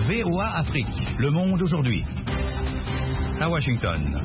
VOA Afrique, le monde aujourd'hui. À Washington.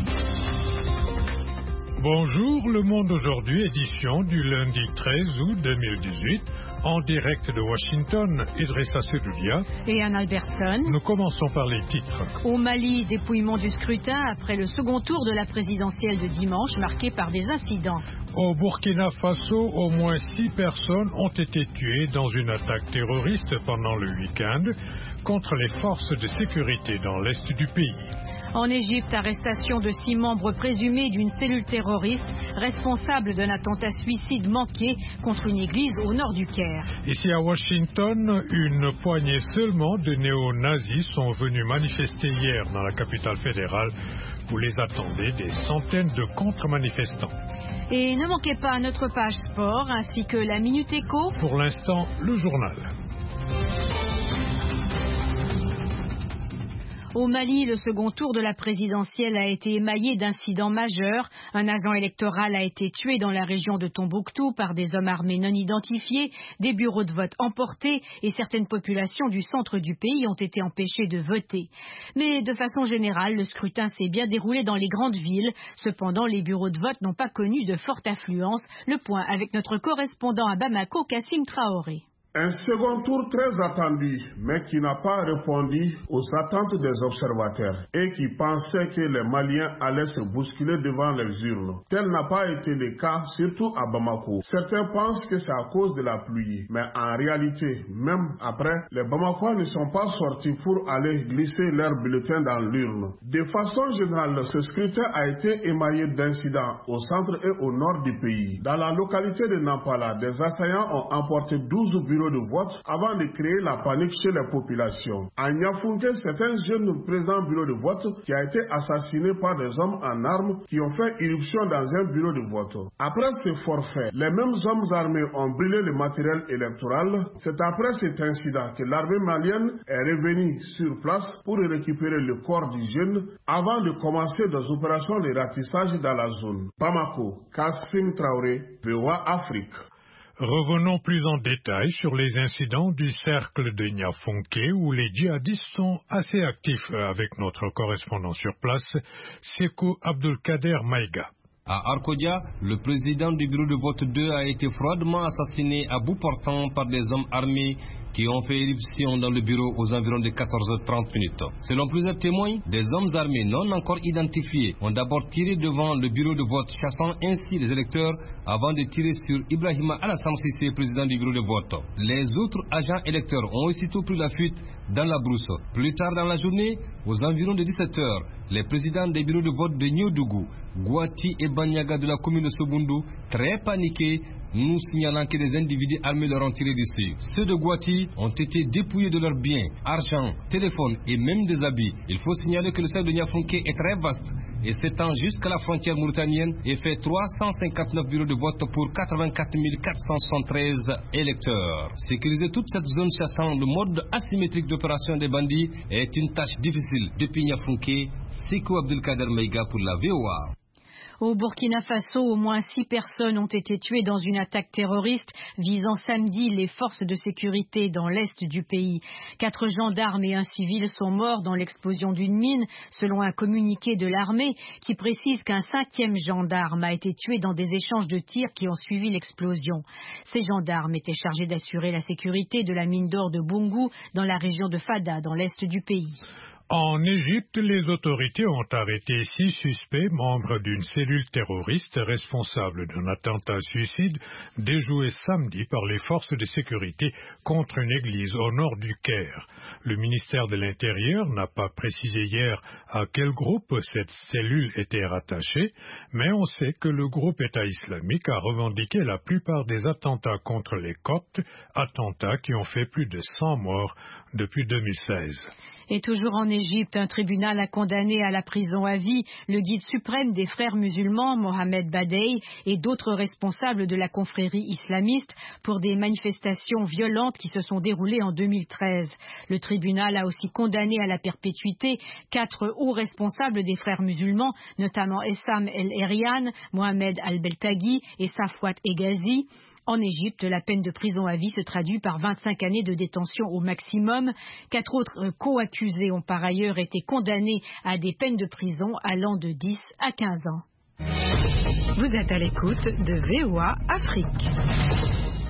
Bonjour, le monde aujourd'hui, édition du lundi 13 août 2018. En direct de Washington, Idrissa Sedoulia et Anne Albertson. Nous commençons par les titres. Au Mali, dépouillement du scrutin après le second tour de la présidentielle de dimanche, marqué par des incidents. Au Burkina Faso, au moins 6 personnes ont été tuées dans une attaque terroriste pendant le week-end contre les forces de sécurité dans l'est du pays. En Égypte, arrestation de 6 membres présumés d'une cellule terroriste responsable d'un attentat suicide manqué contre une église au nord du Caire. Ici à Washington, une poignée seulement de néo-nazis sont venus manifester hier dans la capitale fédérale où les attendaient des centaines de contre-manifestants. Et ne manquez pas notre page sport ainsi que la Minute Éco. Pour l'instant, le journal. Au Mali, le second tour de la présidentielle a été émaillé d'incidents majeurs. Un agent électoral a été tué dans la région de Tombouctou par des hommes armés non identifiés, des bureaux de vote emportés et certaines populations du centre du pays ont été empêchées de voter. Mais de façon générale, le scrutin s'est bien déroulé dans les grandes villes. Cependant, les bureaux de vote n'ont pas connu de forte affluence. Le point avec notre correspondant à Bamako, Kassim Traoré. Un second tour très attendu, mais qui n'a pas répondu aux attentes des observateurs et qui pensaient que les Maliens allaient se bousculer devant les urnes. Tel n'a pas été le cas, surtout à Bamako. Certains pensent que c'est à cause de la pluie, mais en réalité, même après, les Bamakois ne sont pas sortis pour aller glisser leurs bulletins dans l'urne. De façon générale, ce scrutin a été émaillé d'incidents au centre et au nord du pays. Dans la localité de Nampala, des assaillants ont emporté 12 bureaux de vote avant de créer la panique chez les populations. À Niafunké, c'est un jeune président bureau de vote qui a été assassiné par des hommes en armes qui ont fait irruption dans un bureau de vote. Après ce forfait, les mêmes hommes armés ont brûlé le matériel électoral. C'est après cet incident que l'armée malienne est revenue sur place pour récupérer le corps du jeune avant de commencer des opérations de ratissage dans la zone. Bamako, Kassim Traoré, VOA Afrique. Revenons plus en détail sur les incidents du cercle de Niafunké où les djihadistes sont assez actifs avec notre correspondant sur place, Sekou Abdulkader Maïga. À Arkodia, le président du bureau de vote 2 a été froidement assassiné à bout portant par des hommes armés qui ont fait éruption dans le bureau aux environs de 14h30. Selon plusieurs témoins, des hommes armés non encore identifiés ont d'abord tiré devant le bureau de vote, chassant ainsi les électeurs avant de tirer sur Ibrahima Alassane Sissé, président du bureau de vote. Les autres agents électeurs ont aussitôt pris la fuite dans la brousse. Plus tard dans la journée, aux environs de 17h, les présidents des bureaux de vote de Nyodougou, Gouati et Banyaga de la commune de Sobundu, très paniqués, nous signalant que des individus armés leur ont tiré dessus. Ceux de Gouati ont été dépouillés de leurs biens, argent, téléphone et même des habits. Il faut signaler que le cercle de Niafunké est très vaste et s'étend jusqu'à la frontière mauritanienne et fait 359 bureaux de vote pour 84 473 électeurs. Sécuriser toute cette zone chassant le mode asymétrique d'opération des bandits est une tâche difficile. Depuis Niafunké, Sekou Abdulkader Maïga pour la VOA. Au Burkina Faso, au moins 6 personnes ont été tuées dans une attaque terroriste visant samedi les forces de sécurité dans l'est du pays. 4 gendarmes et un civil sont morts dans l'explosion d'une mine, selon un communiqué de l'armée qui précise qu'un 5e gendarme a été tué dans des échanges de tirs qui ont suivi l'explosion. Ces gendarmes étaient chargés d'assurer la sécurité de la mine d'or de Boungou dans la région de Fada, dans l'est du pays. En Égypte, les autorités ont arrêté 6 suspects membres d'une cellule terroriste responsable d'un attentat suicide déjoué samedi par les forces de sécurité contre une église au nord du Caire. Le ministère de l'Intérieur n'a pas précisé hier à quel groupe cette cellule était rattachée, mais on sait que le groupe État islamique a revendiqué la plupart des attentats contre les Coptes, attentats qui ont fait plus de 100 morts depuis 2016. Et toujours en Égypte, un tribunal a condamné à la prison à vie le guide suprême des frères musulmans, Mohamed Badei, et d'autres responsables de la confrérie islamiste pour des manifestations violentes qui se sont déroulées en 2013. Le tribunal a aussi condamné à la perpétuité 4 hauts responsables des frères musulmans, notamment Essam El-Erian, Mohamed Al-Beltaghi et Safwat Egazi. En Égypte, la peine de prison à vie se traduit par 25 années de détention au maximum. 4 autres co-accusés ont par ailleurs été condamnés à des peines de prison allant de 10 à 15 ans. Vous êtes à l'écoute de VOA Afrique.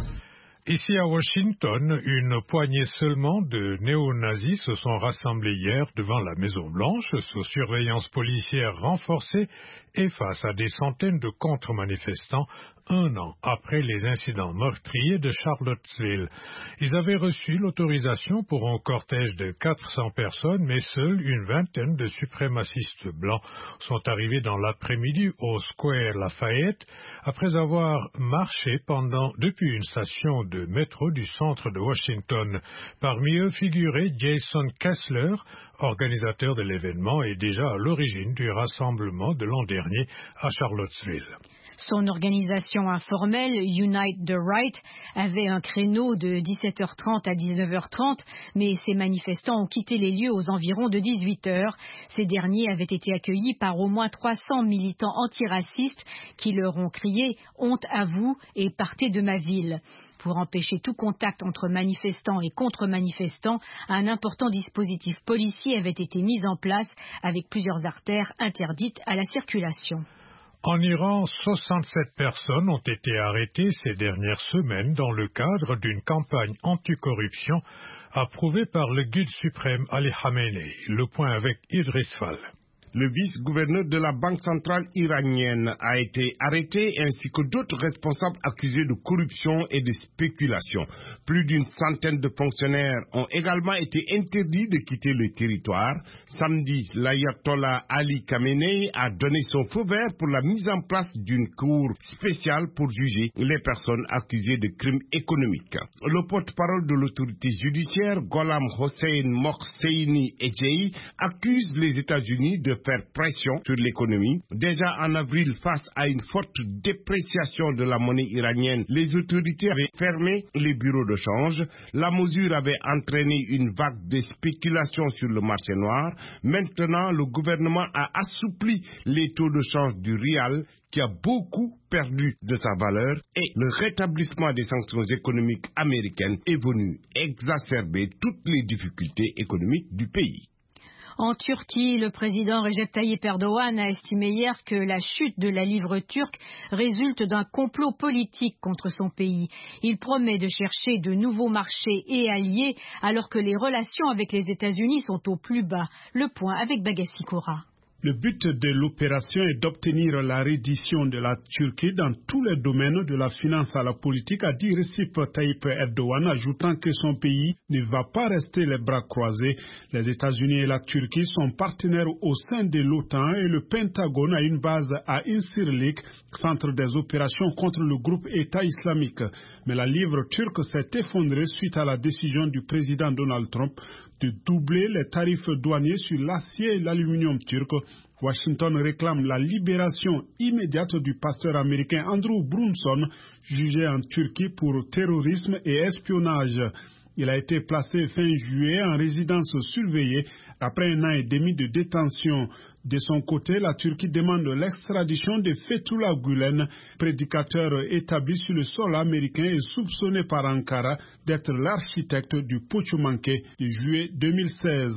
Ici à Washington, une poignée seulement de néo-nazis se sont rassemblés hier devant la Maison-Blanche sous surveillance policière renforcée et face à des centaines de contre-manifestants 1 an après les incidents meurtriers de Charlottesville. Ils avaient reçu l'autorisation pour un cortège de 400 personnes, mais seule une vingtaine de suprémacistes blancs sont arrivés dans l'après-midi au Square Lafayette après avoir marché depuis une station de métro du centre de Washington. Parmi eux figurait Jason Kessler, organisateur de l'événement et déjà à l'origine du rassemblement de l'an dernier à Charlottesville. Son organisation informelle, Unite the Right, avait un créneau de 17h30 à 19h30, mais ces manifestants ont quitté les lieux aux environs de 18h. Ces derniers avaient été accueillis par au moins 300 militants antiracistes qui leur ont crié « Honte à vous et partez de ma ville ». Pour empêcher tout contact entre manifestants et contre-manifestants, un important dispositif policier avait été mis en place avec plusieurs artères interdites à la circulation. En Iran, 67 personnes ont été arrêtées ces dernières semaines dans le cadre d'une campagne anticorruption approuvée par le guide suprême Ali Khamenei. Le point avec Idriss Fall. Le vice-gouverneur de la Banque centrale iranienne a été arrêté ainsi que d'autres responsables accusés de corruption et de spéculation. Plus d'une centaine de fonctionnaires ont également été interdits de quitter le territoire. Samedi, l'ayatollah Ali Khamenei a donné son feu vert pour la mise en place d'une cour spéciale pour juger les personnes accusées de crimes économiques. Le porte-parole de l'autorité judiciaire, Gholam Hossein Mohseini Ejei, accuse les États-Unis de faire pression sur l'économie. Déjà en avril, face à une forte dépréciation de la monnaie iranienne, les autorités avaient fermé les bureaux de change. La mesure avait entraîné une vague de spéculation sur le marché noir. Maintenant, le gouvernement a assoupli les taux de change du rial qui a beaucoup perdu de sa valeur et le rétablissement des sanctions économiques américaines est venu exacerber toutes les difficultés économiques du pays. En Turquie, le président Recep Tayyip Erdogan a estimé hier que la chute de la livre turque résulte d'un complot politique contre son pays. Il promet de chercher de nouveaux marchés et alliés alors que les relations avec les États-Unis sont au plus bas. Le point avec Bagassi Koura. Le but de l'opération est d'obtenir la reddition de la Turquie dans tous les domaines de la finance à la politique, a dit Recep Tayyip Erdogan, ajoutant que son pays ne va pas rester les bras croisés. Les États-Unis et la Turquie sont partenaires au sein de l'OTAN et le Pentagone a une base à Incirlik, centre des opérations contre le groupe État islamique. Mais la livre turque s'est effondrée suite à la décision du président Donald Trump de doubler les tarifs douaniers sur l'acier et l'aluminium turc. Washington réclame la libération immédiate du pasteur américain Andrew Brunson, jugé en Turquie pour terrorisme et espionnage. Il a été placé fin juillet en résidence surveillée après 1 an et demi de détention. De son côté, la Turquie demande l'extradition de Fethullah Gülen, prédicateur établi sur le sol américain et soupçonné par Ankara d'être l'architecte du putsch manqué de juillet 2016.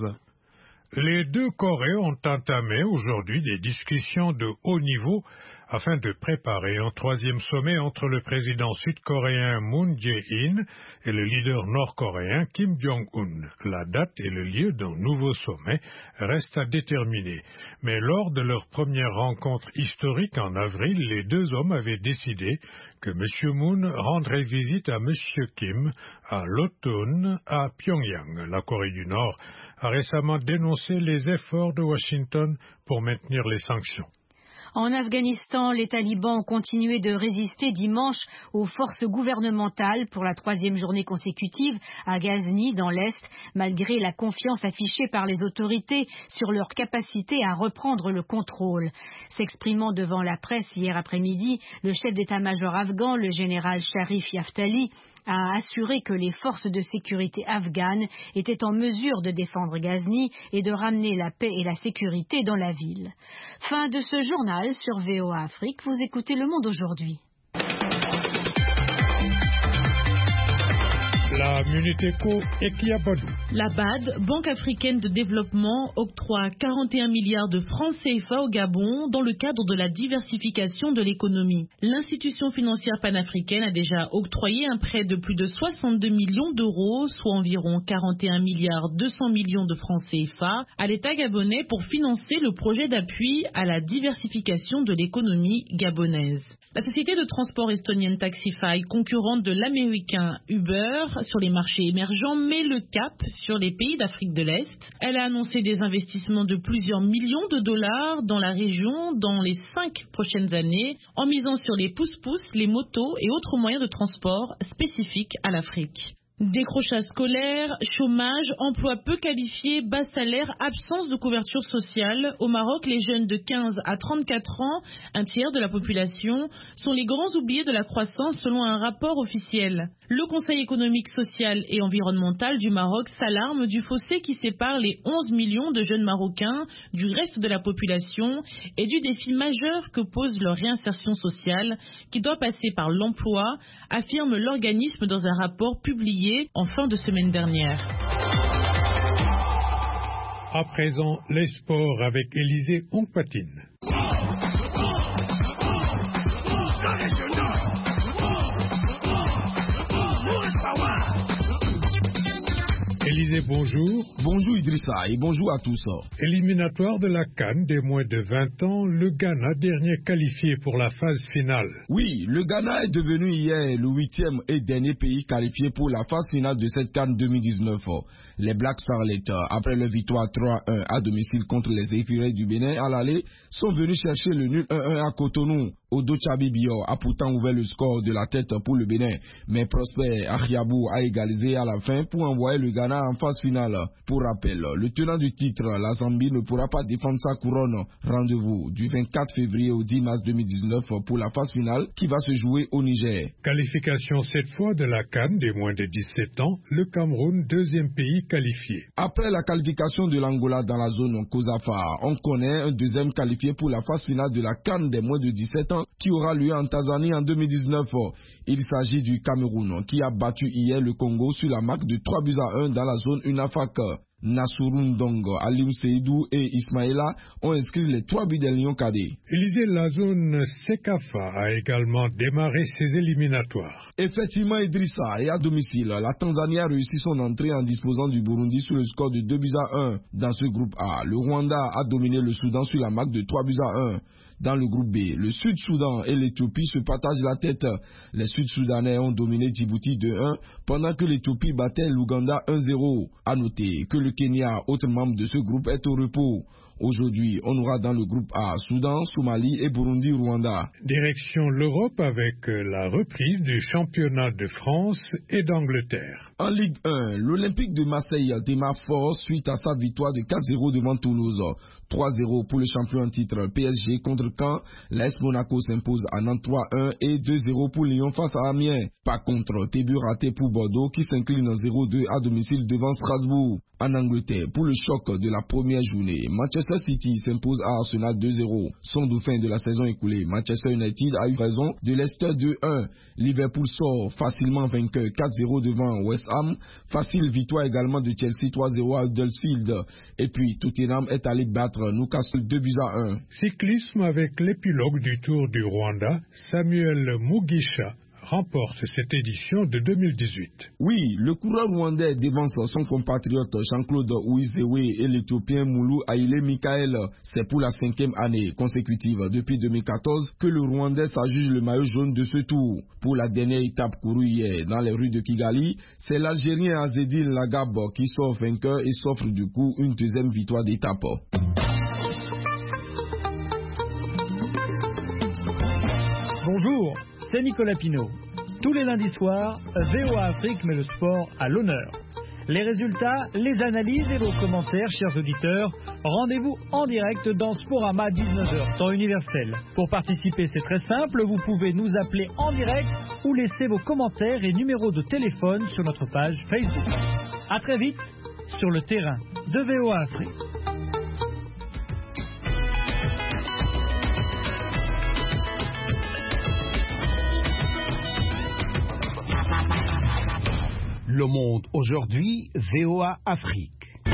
Les deux Corées ont entamé aujourd'hui des discussions de haut niveau afin de préparer un 3e sommet entre le président sud-coréen Moon Jae-in et le leader nord-coréen Kim Jong-un. La date et le lieu d'un nouveau sommet restent à déterminer. Mais lors de leur première rencontre historique en avril, les deux hommes avaient décidé que M. Moon rendrait visite à M. Kim à l'automne à Pyongyang. La Corée du Nord a récemment dénoncé les efforts de Washington pour maintenir les sanctions. En Afghanistan, les talibans ont continué de résister dimanche aux forces gouvernementales pour la 3e journée consécutive à Ghazni, dans l'Est, malgré la confiance affichée par les autorités sur leur capacité à reprendre le contrôle. S'exprimant devant la presse hier après-midi, le chef d'état-major afghan, le général Sharif Yaftali, a assuré que les forces de sécurité afghanes étaient en mesure de défendre Ghazni et de ramener la paix et la sécurité dans la ville. Fin de ce journal sur VOA Afrique. Vous écoutez Le Monde aujourd'hui. La Minute Éco et Kiabadou. La BAD, Banque africaine de développement, octroie 41 milliards de francs CFA au Gabon dans le cadre de la diversification de l'économie. L'institution financière panafricaine a déjà octroyé un prêt de plus de 62 millions d'euros, soit environ 41 milliards 200 millions de francs CFA, à l'État gabonais pour financer le projet d'appui à la diversification de l'économie gabonaise. La société de transport estonienne Taxify, concurrente de l'américain Uber sur les marchés émergents, met le cap sur les pays d'Afrique de l'Est. Elle a annoncé des investissements de plusieurs millions de dollars dans la région dans les 5 prochaines années, en misant sur les pousse-pousse, les motos et autres moyens de transport spécifiques à l'Afrique. Décrochage scolaire, chômage, emploi peu qualifié, bas salaire, absence de couverture sociale. Au Maroc, les jeunes de 15 à 34 ans, un tiers de la population, sont les grands oubliés de la croissance selon un rapport officiel. Le Conseil économique, social et environnemental du Maroc s'alarme du fossé qui sépare les 11 millions de jeunes Marocains du reste de la population et du défi majeur que pose leur réinsertion sociale, qui doit passer par l'emploi, affirme l'organisme dans un rapport publié en fin de semaine dernière. À présent, les sports avec Élisée Onkpatine. Élisée, bonjour. Bonjour Idrissa et bonjour à tous. Éliminatoire de la CAN des moins de 20 ans, le Ghana dernier qualifié pour la phase finale. Oui, le Ghana est devenu hier le 8e et dernier pays qualifié pour la phase finale de cette CAN 2019. Les Black Starlets, après leur victoire 3-1 à domicile contre les Écureuils du Bénin à l'aller, sont venus chercher le nul 1-1 à Cotonou. Odo Tchabi-Bior a pourtant ouvert le score de la tête pour le Bénin, mais Prosper Achiabou a égalisé à la fin pour envoyer le Ghana en phase finale. Pour rappel, le tenant du titre, la Zambie, ne pourra pas défendre sa couronne. Rendez-vous du 24 février au 10 mars 2019 pour la phase finale qui va se jouer au Niger. Qualification cette fois de la CAN des moins de 17 ans, le Cameroun, deuxième pays qualifié. Après la qualification de l'Angola dans la zone COSAFA, on connaît un deuxième qualifié pour la phase finale de la CAN des moins de 17 ans qui aura lieu en Tanzanie en 2019. Il s'agit du Cameroun qui a battu hier le Congo sur la marque de 3-1 dans la zone UNAFAC. Nassourou Ndongo, Aliou Seydou et Ismaïla ont inscrit les 3 buts des Lions cadets. Élisée, la zone Sekafa a également démarré ses éliminatoires. Effectivement, Idrissa, et à domicile, la Tanzanie a réussi son entrée en disposant du Burundi sur le score de 2-1. Dans ce groupe A, le Rwanda a dominé le Soudan sur la marque de 3-1. Dans le groupe B, le Sud-Soudan et l'Éthiopie se partagent la tête. Les Sud-Soudanais ont dominé Djibouti 2-1 pendant que l'Éthiopie battait l'Ouganda 1-0. À noter que le Kenya, autre membre de ce groupe, est au repos. Aujourd'hui, on aura dans le groupe A Soudan, Somalie et Burundi-Rwanda. Direction l'Europe avec la reprise du championnat de France et d'Angleterre. En Ligue 1, l'Olympique de Marseille démarre fort suite à sa victoire de 4-0 devant Toulouse. 3-0 pour le champion en titre PSG contre Caen. L'AS Monaco s'impose à Nantes 3-1 et 2-0 pour Lyon face à Amiens. Par contre, début raté pour Bordeaux qui s'incline 0-2 à domicile devant Strasbourg. En Angleterre, pour le choc de la première journée, Manchester City s'impose à Arsenal 2-0. Son dauphin de la saison écoulée, Manchester United a eu raison de Leicester 2-1. Liverpool sort facilement vainqueur 4-0 devant West Ham. Facile victoire également de Chelsea 3-0 à Huddersfield. Et puis Tottenham est allé battre Newcastle 2-1. Cyclisme avec l'épilogue du Tour du Rwanda, Samuel Mugisha remporte cette édition de 2018. Oui, le coureur rwandais devance son compatriote Jean-Claude Ouizewe et l'Éthiopien Moulou Haïlé Michael. C'est pour la 5e année consécutive depuis 2014 que le Rwandais s'adjuge le maillot jaune de ce tour. Pour la dernière étape courue hier dans les rues de Kigali, c'est l'Algérien Azedine Lagab qui sort vainqueur et s'offre du coup une deuxième victoire d'étape. Bonjour, c'est Nicolas Pinault. Tous les lundis soirs, VOA Afrique met le sport à l'honneur. Les résultats, les analyses et vos commentaires, chers auditeurs, rendez-vous en direct dans Sporama 19h, temps universel. Pour participer, c'est très simple, vous pouvez nous appeler en direct ou laisser vos commentaires et numéros de téléphone sur notre page Facebook. À très vite sur le terrain de VOA Afrique. Le Monde aujourd'hui, VOA Afrique.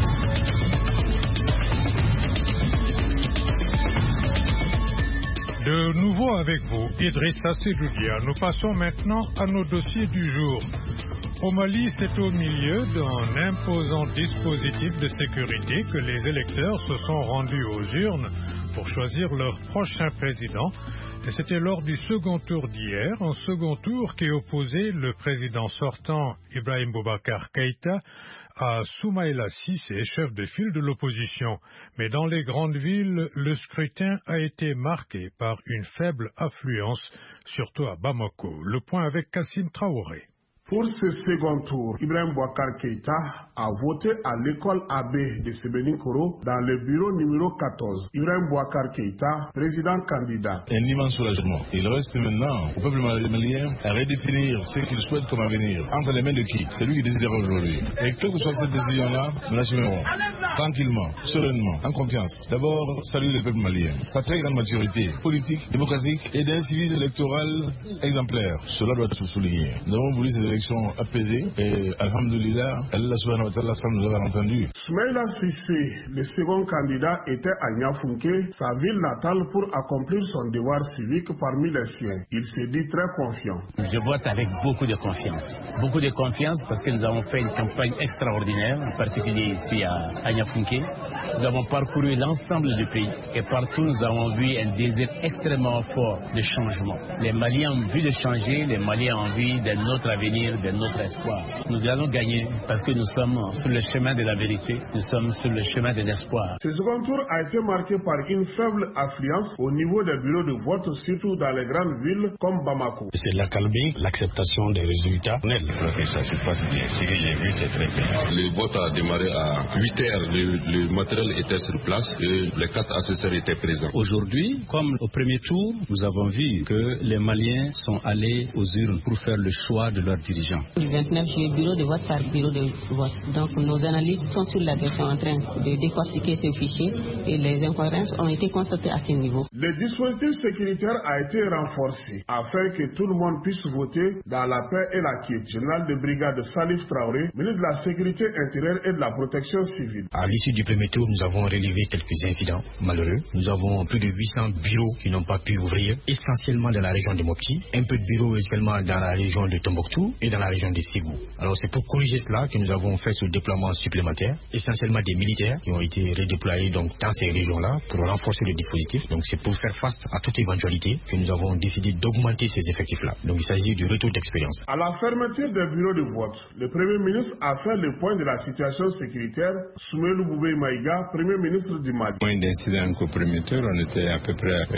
De nouveau avec vous, Idrissa Seloudia. Nous passons maintenant à nos dossiers du jour. Au Mali, c'est au milieu d'un imposant dispositif de sécurité que les électeurs se sont rendus aux urnes pour choisir leur prochain président. Et c'était lors du second tour d'hier, un second tour qui opposait le président sortant Ibrahim Boubacar Keïta à Soumaïla Cissé, chef de file de l'opposition. Mais dans les grandes villes, le scrutin a été marqué par une faible affluence, surtout à Bamako. Le point avec Kassim Traoré. Pour ce second tour, Ibrahim Boubacar Keïta a voté à l'école AB de Sébenikoro dans le bureau numéro 14. Ibrahim Boubacar Keïta, président candidat. Un immense soulagement. Il reste maintenant au peuple malien à redéfinir ce qu'il souhaite comme avenir. Entre les mains de qui? C'est lui qui décidera aujourd'hui. Et quelle que soit cette décision-là, nous l'assumerons. Tranquillement, sereinement, en confiance. D'abord, saluer le peuple malien. Sa très grande maturité politique, démocratique et d'un civisme électoral exemplaire. Cela doit être souligné. Nous avons voulu ces élections apaisées et alhamdoulilah, Allah subhanahu wa ta'ala nous a entendu. Soumaïla Cissé, le second candidat, était à Niafunké, sa ville natale, pour accomplir son devoir civique parmi les siens. Il se dit très confiant. Je vote avec beaucoup de confiance. Beaucoup de confiance parce que nous avons fait une campagne extraordinaire, en particulier ici à Niafunké. Nous avons parcouru l'ensemble du pays et partout nous avons vu un désir extrêmement fort de changement. Les Maliens ont envie de changer, les Maliens ont envie d'un autre avenir, d'un autre espoir. Nous allons gagner parce que nous sommes sur le chemin de la vérité, nous sommes sur le chemin de l'espoir. Ce second tour a été marqué par une faible affluence au niveau des bureaux de vote, surtout dans les grandes villes comme Bamako. C'est l'accalmie, l'acceptation des résultats. Ça se passe bien. Ce que j'ai vu, c'est très bien. Le vote a démarré à 8 heures. Le matériel était sur place et les 4 assesseurs étaient présents. Aujourd'hui, comme au premier tour, nous avons vu que les Maliens sont allés aux urnes pour faire le choix de leurs dirigeants. Du 29 juillet, bureau de vote par bureau de vote. Donc nos analystes sont sur la question en train de décortiquer ce fichier et les incohérences ont été constatées à ce niveau. Le dispositif sécuritaire a été renforcé afin que tout le monde puisse voter dans la paix et la quiétude. Général de brigade Salif Traoré, ministre de la Sécurité intérieure et de la Protection civile. À l'issue du premier tour, nous avons relevé quelques incidents malheureux. Nous avons plus de 800 bureaux qui n'ont pas pu ouvrir, essentiellement dans la région de Mopti, un peu de bureaux également dans la région de Tombouctou et dans la région de Ségou. Alors c'est pour corriger cela que nous avons fait ce déploiement supplémentaire, essentiellement des militaires qui ont été redéployés donc dans ces régions-là pour renforcer le dispositif. Donc c'est pour faire face à toute éventualité que nous avons décidé d'augmenter ces effectifs-là. Donc il s'agit du retour d'expérience. À la fermeture des bureaux de vote, le Premier ministre a fait le point de la situation sécuritaire. Soumaïla Boubé Maïga, Premier ministre du Mali. Moins d'incidents qu'au premier tour, on était à peu près à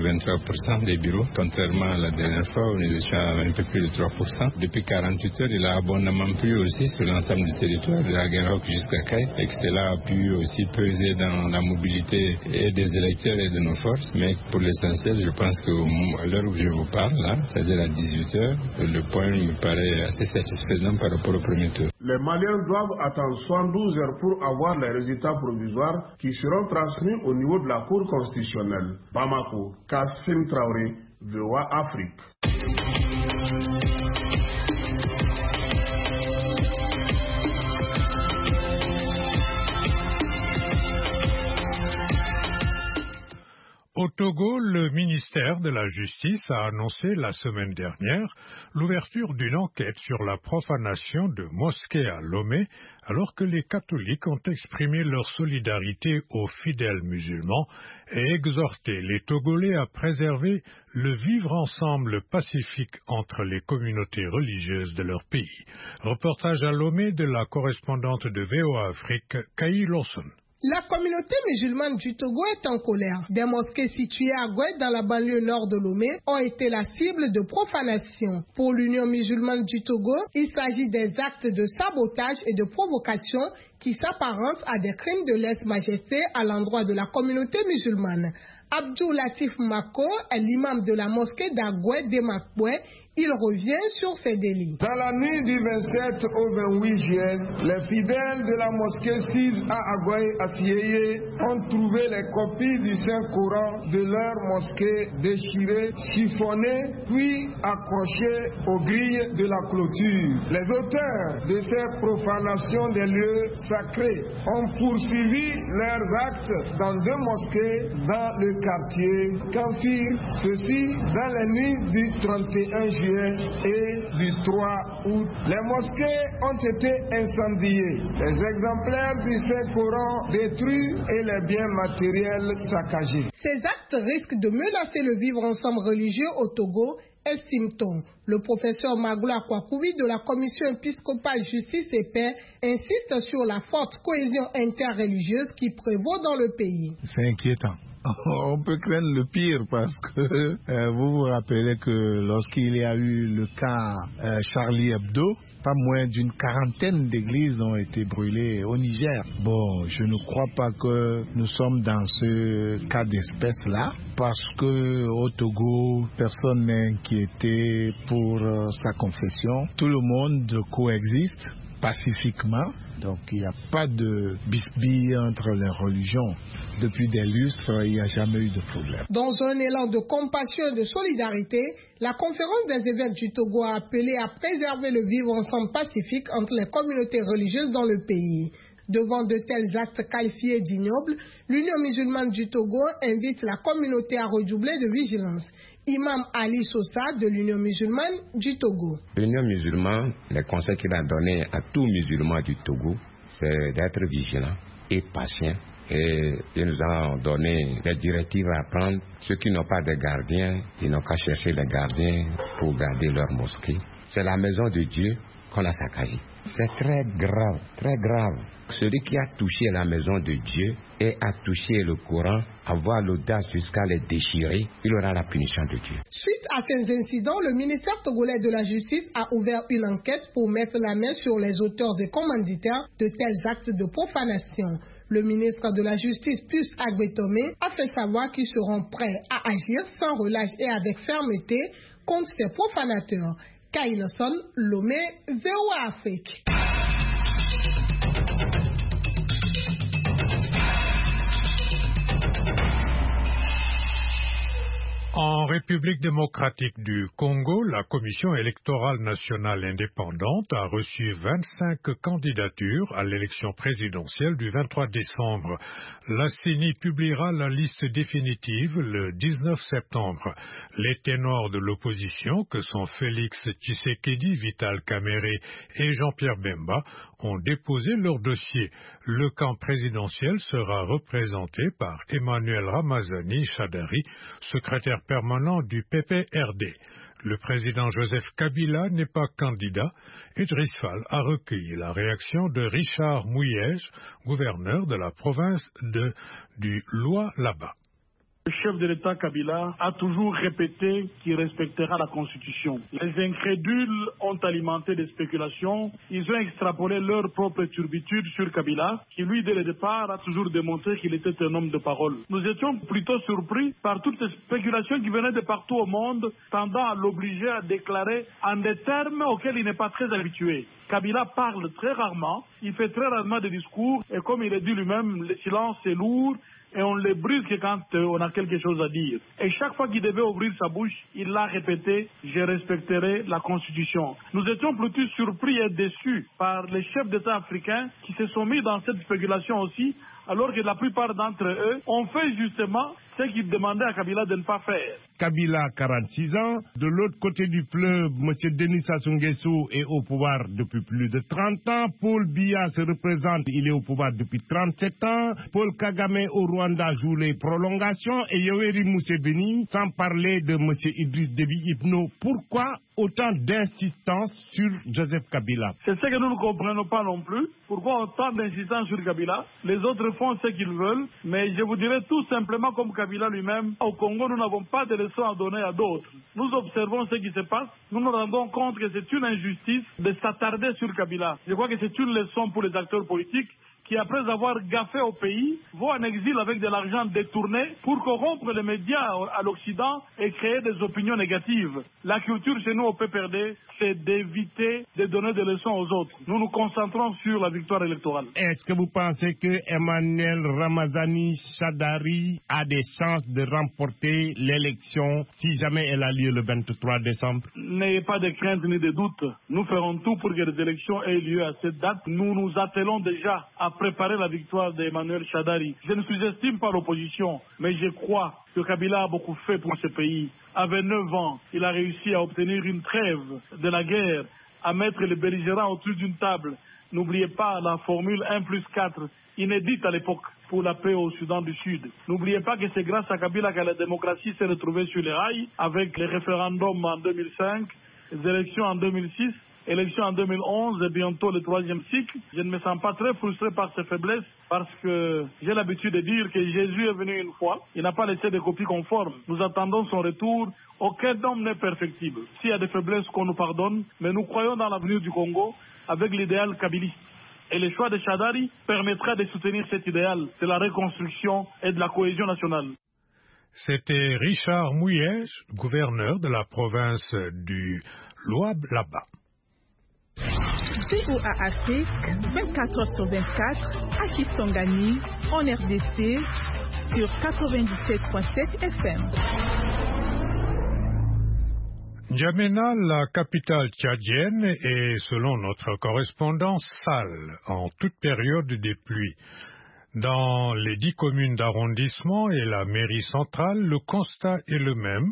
1,23% des bureaux, contrairement à la dernière fois où nous étions à un peu plus de 3%. Depuis 48 heures, il a abondamment plu aussi sur l'ensemble du territoire, de Aguerok jusqu'à Kay, et que cela a pu aussi peser dans la mobilité et des électeurs et de nos forces. Mais pour l'essentiel, je pense qu'à l'heure où je vous parle, là, c'est-à-dire à 18 heures, le point me paraît assez satisfaisant par rapport au premier tour. Les Maliens doivent attendre 72 heures pour avoir les résultats provisoires qui seront transmis au niveau de la Cour constitutionnelle. Bamako, Kassim Traoré, VOA Afrique. Au Togo, le ministère de la Justice a annoncé la semaine dernière l'ouverture d'une enquête sur la profanation de mosquées à Lomé, alors que les catholiques ont exprimé leur solidarité aux fidèles musulmans et exhorté les Togolais à préserver le vivre ensemble pacifique entre les communautés religieuses de leur pays. Reportage à Lomé de la correspondante de VOA Afrique, Kaï Lawson. La communauté musulmane du Togo est en colère. Des mosquées situées à Gouet dans la banlieue nord de Lomé ont été la cible de profanation. Pour l'Union musulmane du Togo, il s'agit des actes de sabotage et de provocation qui s'apparentent à des crimes de lèse-majesté à l'endroit de la communauté musulmane. Abdou Latif Mako est l'imam de la mosquée d'Agoué d'Emakboué. Il revient sur ces délits. Dans la nuit du 27 au 28 juillet, les fidèles de la mosquée 6 à Agoye à Sieye ont trouvé les copies du Saint-Coran de leur mosquée déchirées, chiffonnées, puis accrochées aux grilles de la clôture. Les auteurs de ces profanations des lieux sacrés ont poursuivi leurs actes dans 2 mosquées dans le quartier Kanfir, ceci dans la nuit du 31 juillet et du 3 août. Les mosquées ont été incendiées, les exemplaires du Saint-Coran détruits et les biens matériels saccagés. Ces actes risquent de menacer le vivre ensemble religieux au Togo, estime-t-on. Le professeur Magoula Kwakoubi de la Commission épiscopale Justice et Paix insiste sur la forte cohésion interreligieuse qui prévaut dans le pays. C'est inquiétant. On peut craindre le pire parce que vous vous rappelez que lorsqu'il y a eu le cas Charlie Hebdo, pas moins d'une 40aine d'églises ont été brûlées au Niger. Bon, je ne crois pas que nous sommes dans ce cas d'espèce-là parce que au Togo, personne n'est inquiété pour sa confession. Tout le monde coexiste pacifiquement. Donc il n'y a pas de bisbille entre les religions. Depuis des lustres, il n'y a jamais eu de problème. Dans un élan de compassion et de solidarité, la conférence des évêques du Togo a appelé à préserver le vivre ensemble pacifique entre les communautés religieuses dans le pays. Devant de tels actes qualifiés d'ignobles, l'Union musulmane du Togo invite la communauté à redoubler de vigilance. Imam Ali Sosa de l'Union musulmane du Togo. L'Union musulmane, le conseil qu'il a donné à tous musulmans du Togo, c'est d'être vigilant et patient. Et ils nous ont donné des directives à prendre. Ceux qui n'ont pas de gardiens, ils n'ont qu'à chercher des gardiens pour garder leur mosquée. C'est la maison de Dieu qu'on a saccagée. C'est très grave, très grave. Celui qui a touché la maison de Dieu et a touché le Coran, avoir l'audace jusqu'à les déchirer, il aura la punition de Dieu. Suite à ces incidents, le ministère togolais de la Justice a ouvert une enquête pour mettre la main sur les auteurs et commanditaires de tels actes de profanation. Le ministre de la Justice, Pius Agbetomé, a fait savoir qu'ils seront prêts à agir sans relâche et avec fermeté contre ces profanateurs. Kaïnoson, Lomé, VOA Afrique. En République démocratique du Congo, la Commission électorale nationale indépendante a reçu 25 candidatures à l'élection présidentielle du 23 décembre. La CENI publiera la liste définitive le 19 septembre. Les ténors de l'opposition, que sont Félix Tshisekedi, Vital Kamerhe et Jean-Pierre Bemba, ont déposé leur dossier. Le camp présidentiel sera représenté par Emmanuel Ramazani Chadari, secrétaire permanent du PPRD. Le président Joseph Kabila n'est pas candidat. Idriss Fall a recueilli la réaction de Richard Mouyej, gouverneur de la province du Lualaba. Le chef de l'État Kabila a toujours répété qu'il respectera la Constitution. Les incrédules ont alimenté des spéculations. Ils ont extrapolé leur propre turbitude sur Kabila, qui lui, dès le départ, a toujours démontré qu'il était un homme de parole. Nous étions plutôt surpris par toutes ces spéculations qui venaient de partout au monde, tendant à l'obliger à déclarer en des termes auxquels il n'est pas très habitué. Kabila parle très rarement, il fait très rarement des discours, et comme il a dit lui-même, le silence est lourd, et on les brise que quand on a quelque chose à dire. Et chaque fois qu'il devait ouvrir sa bouche, il l'a répété, je respecterai la Constitution. Nous étions plutôt surpris et déçus par les chefs d'État africains qui se sont mis dans cette spéculation aussi, alors que la plupart d'entre eux ont fait justement ce qu'ils demandaient à Kabila de ne pas faire. Kabila, 46 ans. De l'autre côté du fleuve, M. Denis Sassou Nguesso est au pouvoir depuis plus de 30 ans. Paul Biya se représente, il est au pouvoir depuis 37 ans. Paul Kagame au Rwanda joue les prolongations. Et Yoweri Museveni, sans parler de M. Idriss Déby Itno. Pourquoi autant d'insistance sur Joseph Kabila? C'est ce que nous ne comprenons pas non plus. Pourquoi autant d'insistance sur Kabila? Les autres font ce qu'ils veulent. Mais je vous dirais tout simplement comme Kabila lui-même, au Congo, nous n'avons pas de leçons à donner à d'autres. Nous observons ce qui se passe. Nous nous rendons compte que c'est une injustice de s'attarder sur Kabila. Je crois que c'est une leçon pour les acteurs politiques qui, après avoir gaffé au pays, vont en exil avec de l'argent détourné pour corrompre les médias à l'Occident et créer des opinions négatives. La culture chez nous au PPRD, c'est d'éviter de donner des leçons aux autres. Nous nous concentrons sur la victoire électorale. Est-ce que vous pensez que Emmanuel Ramazani Shadary a des chances de remporter l'élection si jamais elle a lieu le 23 décembre? N'ayez pas de crainte ni de doute. Nous ferons tout pour que les élections aient lieu à cette date. Nous nous attelons déjà à préparer la victoire d'Emmanuel Shadary. Je ne sous-estime pas l'opposition, mais je crois que Kabila a beaucoup fait pour ce pays. À 29 ans, il a réussi à obtenir une trêve de la guerre, à mettre les belligérants autour d'une table. N'oubliez pas la formule 1+4, inédite à l'époque pour la paix au Soudan du Sud. N'oubliez pas que c'est grâce à Kabila que la démocratie s'est retrouvée sur les rails, avec les référendums en 2005, les élections en 2006, élections en 2011 et bientôt le 3e cycle. Je ne me sens pas très frustré par ces faiblesses parce que j'ai l'habitude de dire que Jésus est venu une fois. Il n'a pas laissé de copies conformes. Nous attendons son retour. Aucun homme n'est perfectible. S'il y a des faiblesses qu'on nous pardonne, mais nous croyons dans l'avenir du Congo avec l'idéal kabiliste. Et le choix de Shadary permettra de soutenir cet idéal de la reconstruction et de la cohésion nationale. C'était Richard Mouyège, gouverneur de la province du Louab-Laba. VOA Afrique, 24h/24, à Kisangani, en RDC, sur 97.7 FM. N'Djamena, la capitale tchadienne, est, selon notre correspondant, sale en toute période des pluies. Dans les 10 communes d'arrondissement et la mairie centrale, le constat est le même.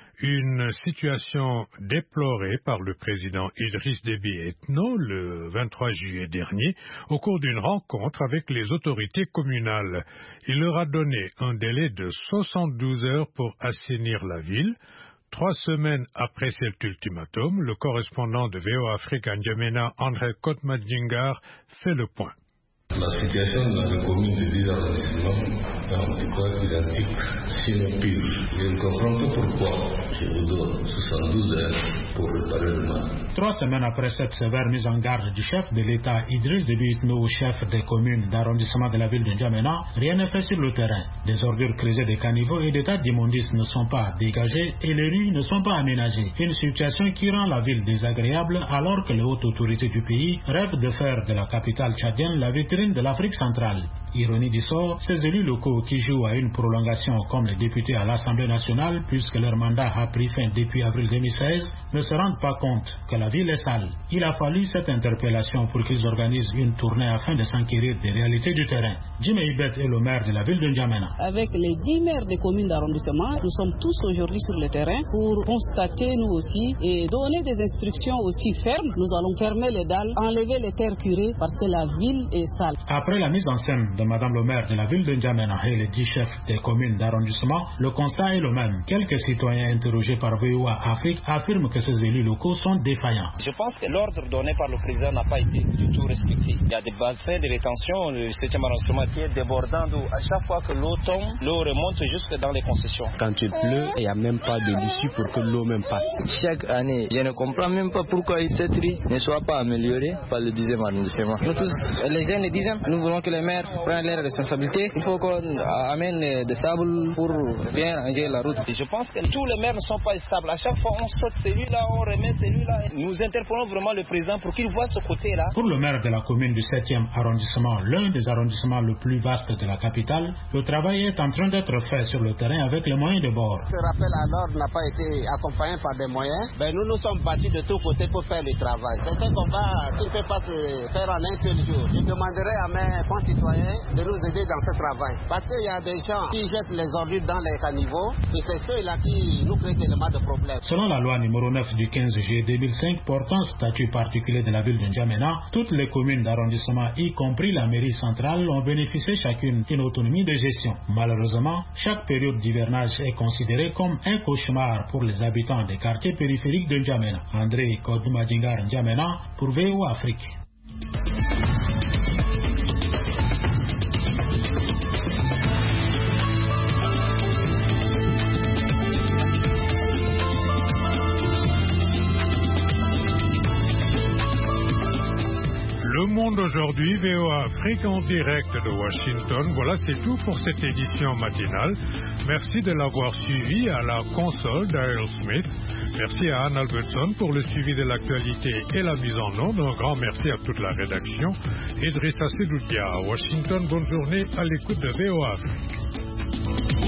Une situation déplorée par le président Idriss Déby Itno le 23 juillet dernier au cours d'une rencontre avec les autorités communales. Il leur a donné un délai de 72 heures pour assainir la ville. 3 semaines après cet ultimatum, le correspondant de VOA Afrique à N'Djamena, André Kotmadjingar, fait le point. La situation dans les communes de 10 arrondissements est en tout cas identique, sinon pire. Je ne comprends pas pourquoi je vous donne 72 heures pour réparer le mal. 3 semaines après cette sévère mise en garde du chef de l'État Idriss Déby Itno au chef des communes d'arrondissement de la ville de N'Djamena, rien n'est fait sur le terrain. Des ordures creusées des caniveaux et des tas d'immondices ne sont pas dégagés et les rues ne sont pas aménagées. Une situation qui rend la ville désagréable alors que les hautes autorités du pays rêvent de faire de la capitale tchadienne la vitrine de l'Afrique centrale. Ironie du sort, ces élus locaux qui jouent à une prolongation comme les députés à l'Assemblée nationale, puisque leur mandat a pris fin depuis avril 2016, ne se rendent pas compte que la ville est sale. Il a fallu cette interpellation pour qu'ils organisent une tournée afin de s'enquérir des réalités du terrain. Jim Ibet est le maire de la ville de N'Djamena. Avec les 10 maires des communes d'arrondissement, nous sommes tous aujourd'hui sur le terrain pour constater nous aussi et donner des instructions aussi fermes. Nous allons fermer les dalles, enlever les terres curées parce que la ville est sale. Après la mise en scène de Madame le maire de la ville de N'Djamena et les 10 chefs des communes d'arrondissement, le constat est le même. Quelques citoyens interrogés par VOA Afrique affirment que ces élus locaux sont défaillants. Je pense que l'ordre donné par le président n'a pas été du tout respecté. Il y a des bassins de rétention, le 7e arrondissement qui est débordant d'eau. À chaque fois que l'eau tombe, l'eau remonte jusque dans les concessions. Quand il pleut, il n'y a même pas de l'issue pour que l'eau même passe. Chaque année, je ne comprends même pas pourquoi cette rue ne soit pas améliorée par le 10e arrondissement. Nous tous, les jeunes du 10e, nous voulons que les maires prennent leurs responsabilités. Il faut qu'on amène des sables pour bien ranger la route. Je pense que tous les maires ne sont pas stables. À chaque fois, on saute celui-là, on remet celui-là. Nous interpellons vraiment le président pour qu'il voit ce côté-là. Pour le maire de la commune du 7e arrondissement, l'un des arrondissements le plus vaste de la capitale, le travail est en train d'être fait sur le terrain avec les moyens de bord. Ce rappel à l'ordre n'a pas été accompagné par des moyens. Nous nous sommes battus de tous côtés pour faire le travail. C'est un combat qui ne peut pas se faire en un seul jour. Je demanderai à mes concitoyens de nous aider dans ce travail. Parce qu'il y a des gens qui jettent les ordures dans les caniveaux et c'est ceux-là qui nous créent tellement de problèmes. Selon la loi numéro 9 du 15 juillet 2005 portant statut particulier de la ville de N'Djamena, toutes les communes d'arrondissement, y compris la mairie centrale, ont bénéficié chacune d'une autonomie de gestion. Malheureusement, chaque période d'hivernage est considérée comme un cauchemar pour les habitants des quartiers périphériques de N'Djamena. André Kodoumadjingar, N'Djamena, pour VOA Afrique. Le monde d'aujourd'hui, VOA Afrique en direct de Washington. Voilà, c'est tout pour cette édition matinale. Merci de l'avoir suivi à la console d'Aerosmith Smith. Merci à Anne Albertson pour le suivi de l'actualité et la mise en onde. Un grand merci à toute la rédaction. Idrissa Sedoudia à Washington. Bonne journée à l'écoute de VOA Afrique.